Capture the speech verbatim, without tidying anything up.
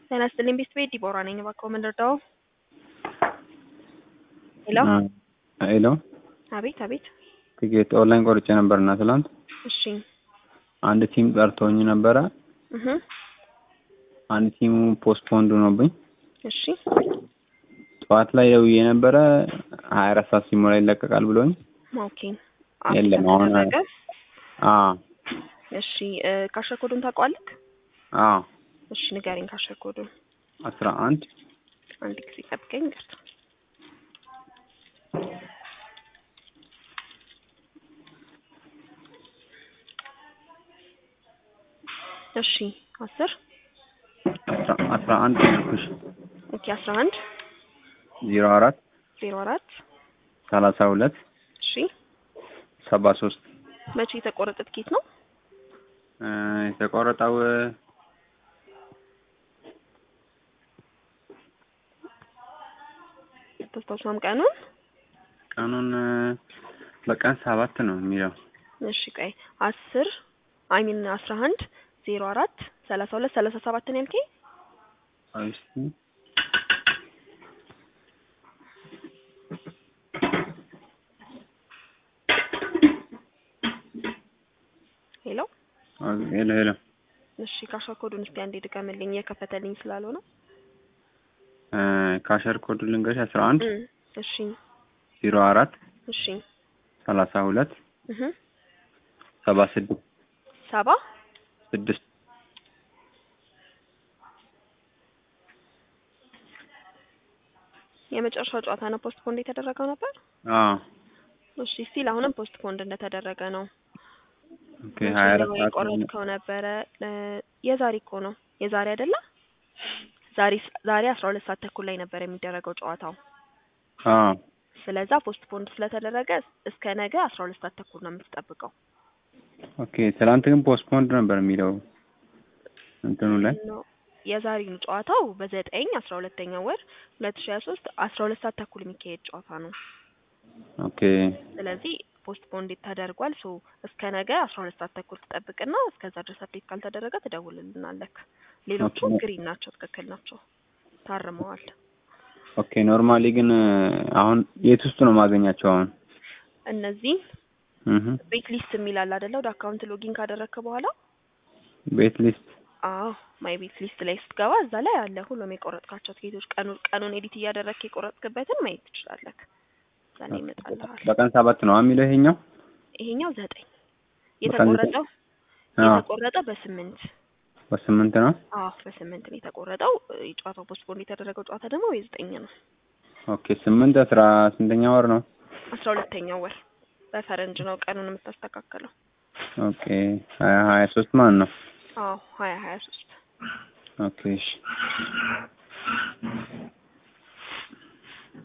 ጤና ይስጥልኝ ቤት ቤት ዲቦራ ነኝ። እባክዎ ምን ልርዳዎ? ሄሎ ሄሎ አቤት አቤት። ትኬት ኦንላይን ቆርጬ ነበርና ትላንት እሺ አንድ ቲም ጠርቶኝ ነበረ። እህ አንድ ቲሙ ፖስትፖንድ ሆኖብኝ እሺ ጠዋት ላይ ደውዬ ነበረ ሀያ አራት ሰዓት ሲሞላ ይለቀቃል ብሎኝ። ኦኬ የለም አሁን አዎ እሺ ካሸር ኮዱን ታውቀዋለህ? አዎ እሺ ንገረኝ ካሸር ኮዱን። አስራ አንድ አንድ ጊዜ ጠብቀኝ ገርታ እሺ አስር አስራ አንድ ልኩሽ ኦኬ አስራ አንድ ዜሮ አራት ዜሮ አራት ሰላሳ ሁለት እሺ ሰባ ሶስት መቼ የተቆረጠ ትኬት ነው? እ የተቆረጠው ተስተውሷም ቀኑን ቀኑን በቀን ሰባት ነው የሚለው። እሺ ቆይ አስር አይ ሚን አስራ አንድ ዜሮ አራት ሰላሳ ሁለት ሰላሳ ሰባት ነው ያልከኝ? አይስ ሄሎ ሄሎ ሄሎ እሺ ካሸር ኮዱን እስቲ አንዴ ድገምልኝ የከፈተልኝ ስላልሆነ። እ ካሸር ኮዱ ልንገርሽ አስራ አንድ እሺ ዜሮ አራት እሺ ሰላሳ ሁለት እህ ሰባ ስድስት ሰባ ስድስት የመጨረሻው ጨዋታ ነው ፖስትፖንድ የተደረገው ነበር? አዎ እሺ ስቲል አሁንም ፖስትፖንድ እንደተደረገ ነው። ኦኬ ሀያ አራት ሰዓት ቆረጥከው ነበረ የዛሬ እኮ ነው የዛሬ አይደለ? ዛሬ ዛሬ አስራ ሁለት ሰዓት ተኩል ላይ ነበር የሚደረገው ጨዋታው። አዎ ስለዛ ፖስትፖንድ ስለተደረገ እስከ ነገ አስራ ሁለት ሰዓት ተኩል ነው የምትጠብቀው። ኦኬ ትላንት ግን ፖስትፖንድ ነበር የሚለው እንትኑ ላይ የዛሬው ጨዋታው በዘጠኝ አስራ ሁለተኛው ወር ሁለት ሺህ ሀያ ሶስት አስራ ሁለት ሰዓት ተኩል የሚካሄድ ጨዋታ ነው። ኦኬ ስለዚህ ፖስትፖንድ ተደርጓል። ሶ እስከ ነገ አስራ ሁለት ሰዓት ተኩል ትጠብቅና እስከዛ ድረስ አፕዴት ካልተደረገ ትደውልልናለህ። ሌሎቹ ግሪን ናቸው፣ ትክክል ናቸው፣ ታርመዋል። ኦኬ ኖርማሊ ግን አሁን የት ውስጥ ነው ማገኛቸው? አሁን እነዚህ እህ ቤት ሊስት የሚላል አይደለ? ወደ አካውንት ሎጊን ካደረግክ በኋላ ቤት ሊስት አዎ ማይ ቤት ሊስት ላይ ስትገባ እዛ ላይ አለ ሁሉም የቆረጥካቸው ትኬቶች ቀኑን ቀኑን ኤዲት እያደረግክ የቆረጥክበትን ማየት ትችላለህ። እዛ ላይ ይመጣልሃል። በቀን ሰባት ነው የሚለው ይሄኛው ይሄኛው ዘጠኝ የተቆረጠው የተቆረጠው በስምንት በስምንት ነው። አዎ በስምንት ነው የተቆረጠው። የጨዋታው ፖስትፖንድ የተደረገው ጨዋታ ደግሞ በዘጠኝ ነው። ኦኬ ስምንት አስራ ስንተኛ ወር ነው? አስራ ሁለተኛው ወር በፈረንጅ ነው ቀኑን የምታስተካክለው። ኦኬ ሀያ ሀያ ሶስት ማለት ነው። አዎ ሀያ ሀያ ሶስት ኦኬ እሺ